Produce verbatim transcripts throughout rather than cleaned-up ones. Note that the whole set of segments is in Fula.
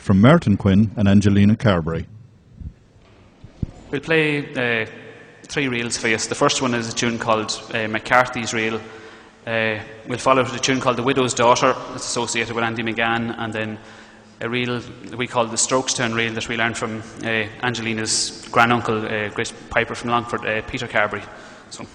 from Merton Quinn and Angelina Carberry. We'll play uh, three reels for you. The first one is a tune called uh, McCarthy's Reel. Uh, we'll follow with a tune called The Widow's Daughter, that's associated with Andy McGann, and then a reel that we call the Strokestown Reel that we learned from uh, Angelina's granduncle, uh, great piper from Longford, uh, Peter Carberry. So.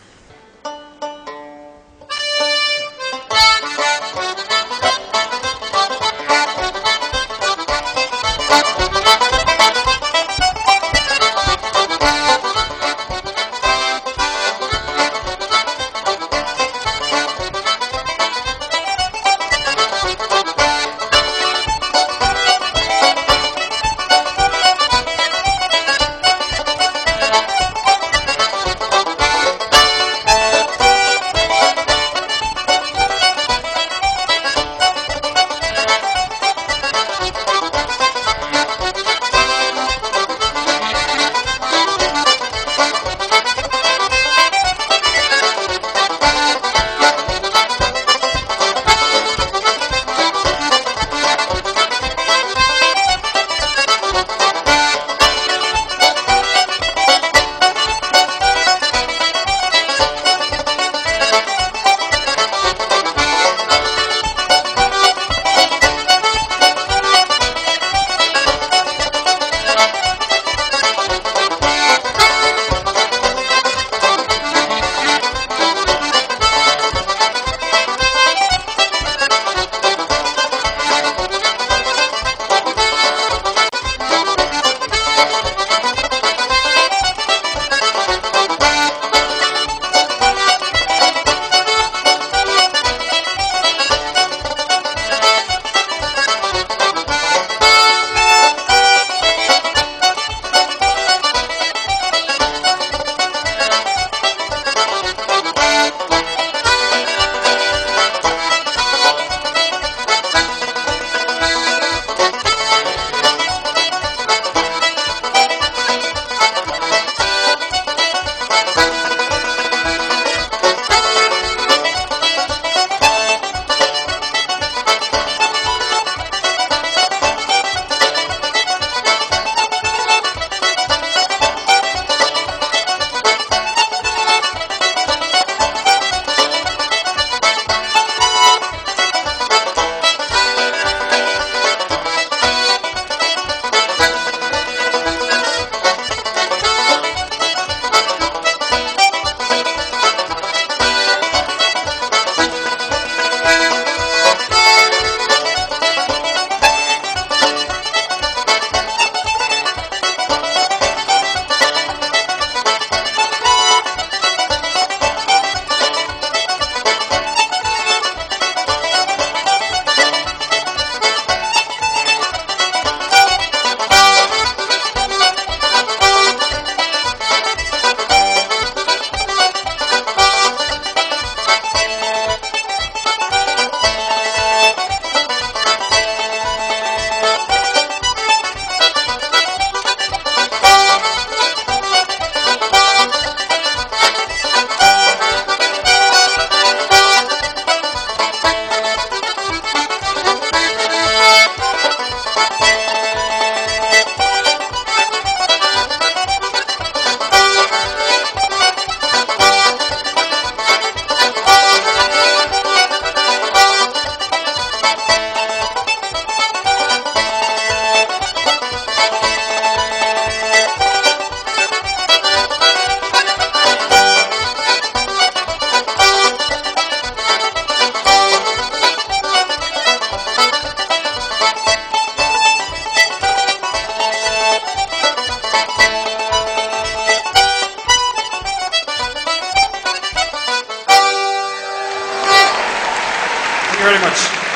Thank you very much.